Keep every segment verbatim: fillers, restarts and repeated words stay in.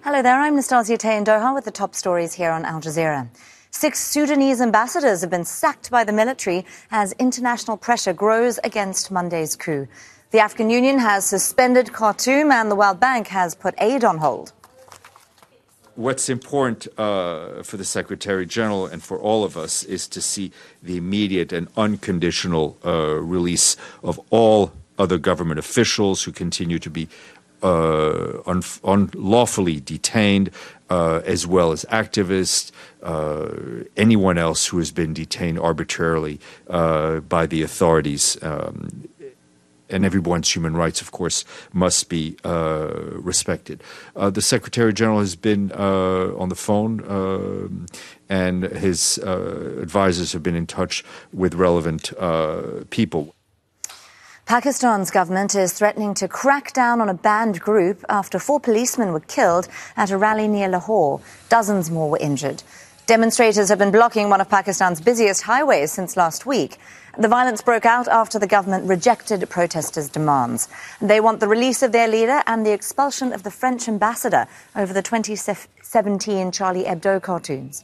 Hello there, I'm Nastasia Tay in Doha with the top stories here on Al Jazeera. Six Sudanese ambassadors have been sacked by the military as international pressure grows against Monday's coup. The African Union has suspended Khartoum and the World Bank has put aid on hold. What's important uh, for the Secretary General and for all of us is to see the immediate and unconditional uh, release of all other government officials who continue to be uh, un unlawfully detained, uh, as well as activists, uh, anyone else who has been detained arbitrarily uh, by the authorities. Um, And everyone's human rights, of course, must be uh, respected. Uh, the Secretary General has been uh, on the phone, uh, and his uh, advisors have been in touch with relevant uh, people. Pakistan's government is threatening to crack down on a banned group after four policemen were killed at a rally near Lahore. Dozens more were injured. Demonstrators have been blocking one of Pakistan's busiest highways since last week. The violence broke out after the government rejected protesters' demands. They want the release of their leader and the expulsion of the French ambassador over the twenty seventeen Charlie Hebdo cartoons.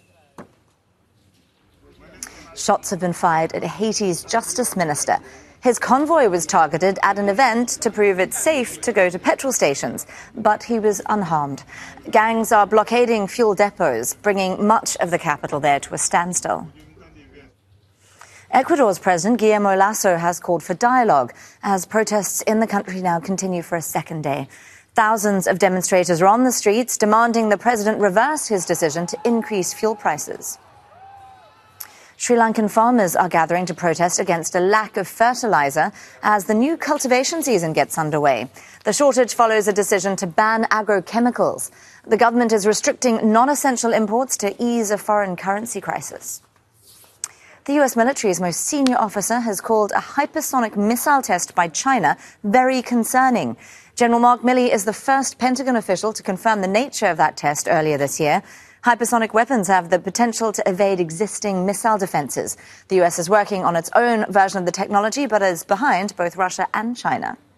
Shots have been fired at Haiti's justice minister. His convoy was targeted at an event to prove it's safe to go to petrol stations, but he was unharmed. Gangs are blockading fuel depots, bringing much of the capital there to a standstill. Ecuador's President Guillermo Lasso has called for dialogue as protests in the country now continue for a second day. Thousands of demonstrators are on the streets demanding the president reverse his decision to increase fuel prices. Sri Lankan farmers are gathering to protest against a lack of fertilizer as the new cultivation season gets underway. The shortage follows a decision to ban agrochemicals. The government is restricting non-essential imports to ease a foreign currency crisis. The U S military's most senior officer has called a hypersonic missile test by China very concerning. General Mark Milley is the first Pentagon official to confirm the nature of that test earlier this year. Hypersonic weapons have the potential to evade existing missile defenses. The U S is working on its own version of the technology, but is behind both Russia and China.